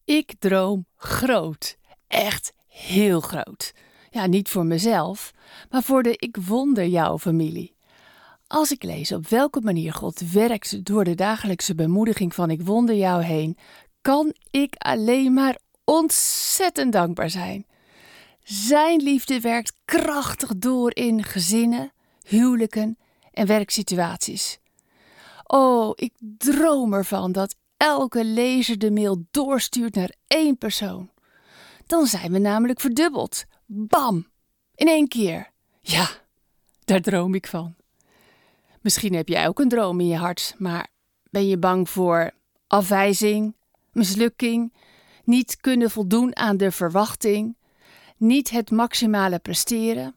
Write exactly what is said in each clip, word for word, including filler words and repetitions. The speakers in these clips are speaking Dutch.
Ik droom groot. Echt heel groot. Ja, niet voor mezelf, maar voor de Ik Wonder Jou familie. Als ik lees op welke manier God werkt door de dagelijkse bemoediging van Ik Wonder Jou heen, kan ik alleen maar ontzettend dankbaar zijn. Zijn liefde werkt krachtig door in gezinnen, huwelijken en werksituaties. Oh, ik droom ervan dat elke lezer de mail doorstuurt naar één persoon. Dan zijn we namelijk verdubbeld. Bam! In één keer. Ja, daar droom ik van. Misschien heb jij ook een droom in je hart, maar ben je bang voor afwijzing, mislukking, niet kunnen voldoen aan de verwachting, niet het maximale presteren?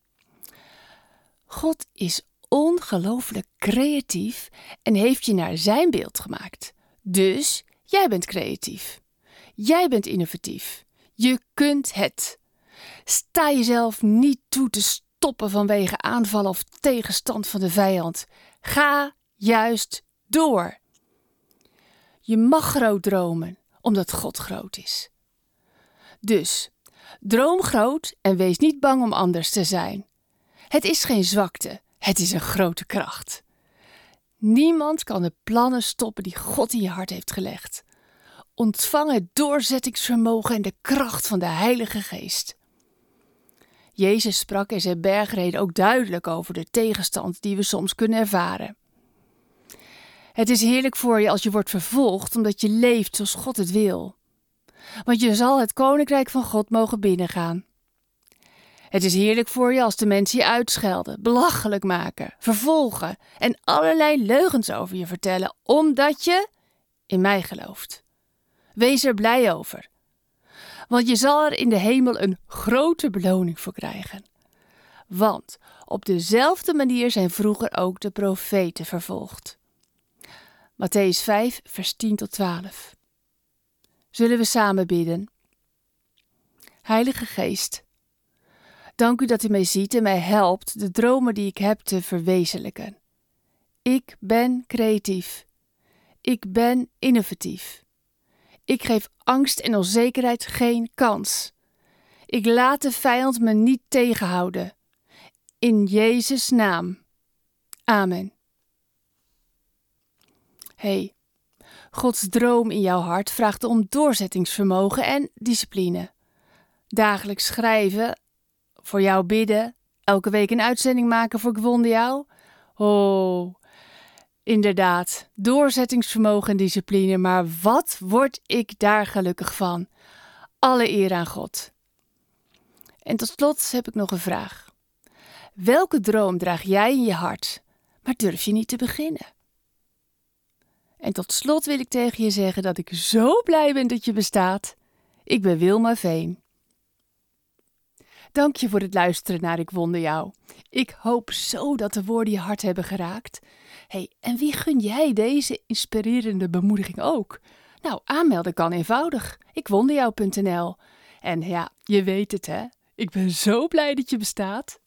God is ongelooflijk creatief en heeft je naar zijn beeld gemaakt. Dus jij bent creatief. Jij bent innovatief. Je kunt het. Sta jezelf niet toe te stoppen vanwege aanvallen of tegenstand van de vijand. Ga juist door. Je mag groot dromen, omdat God groot is. Dus, droom groot en wees niet bang om anders te zijn. Het is geen zwakte, het is een grote kracht. Niemand kan de plannen stoppen die God in je hart heeft gelegd. Ontvang het doorzettingsvermogen en de kracht van de Heilige Geest. Jezus sprak in zijn bergreden ook duidelijk over de tegenstand die we soms kunnen ervaren. Het is heerlijk voor je als je wordt vervolgd omdat je leeft zoals God het wil. Want je zal het koninkrijk van God mogen binnengaan. Het is heerlijk voor je als de mensen je uitschelden, belachelijk maken, vervolgen en allerlei leugens over je vertellen, omdat je in mij gelooft. Wees er blij over. Want je zal er in de hemel een grote beloning voor krijgen. Want op dezelfde manier zijn vroeger ook de profeten vervolgd. Mattheüs vijf, vers tien tot twaalf. Zullen we samen bidden? Heilige Geest, dank u dat u mij ziet en mij helpt de dromen die ik heb te verwezenlijken. Ik ben creatief. Ik ben innovatief. Ik geef angst en onzekerheid geen kans. Ik laat de vijand me niet tegenhouden. In Jezus' naam. Amen. Hey, Gods droom in jouw hart vraagt om doorzettingsvermogen en discipline. Dagelijks schrijven, voor jou bidden, elke week een uitzending maken voor Ik Wonder Jou. Oh, inderdaad, doorzettingsvermogen en discipline, maar wat word ik daar gelukkig van? Alle eer aan God. En tot slot heb ik nog een vraag. Welke droom draag jij in je hart, maar durf je niet te beginnen? En tot slot wil ik tegen je zeggen dat ik zo blij ben dat je bestaat. Ik ben Wilma Veen. Dank je voor het luisteren naar Ik Wonder Jou. Ik hoop zo dat de woorden je hart hebben geraakt. Hey, en wie gun jij deze inspirerende bemoediging ook? Nou, aanmelden kan eenvoudig. ik wonder jou punt n l. En ja, je weet het hè, ik ben zo blij dat je bestaat.